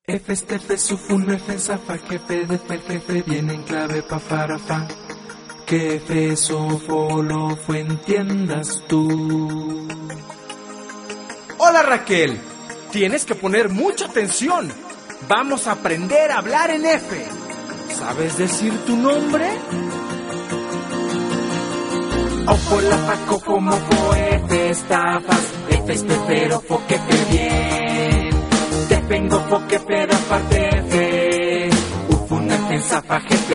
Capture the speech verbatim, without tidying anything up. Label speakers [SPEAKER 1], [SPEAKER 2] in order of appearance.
[SPEAKER 1] F, este, F, sufun, F, zafa, jefe, de, fe, jefe, viene en clave, pa, para, fa. Que F, sofo, lo, fue, entiendas tú.
[SPEAKER 2] Hola Raquel, tienes que poner mucha atención. Vamos a aprender a hablar en F. ¿Sabes decir tu nombre?
[SPEAKER 1] Ofo, la, fa, cofo, mofo, F, estafas, F, este, pero, fo, que fe, bien. Te vengo, fo, que fe, da parte, F. Ufun, F, zafa, jefe.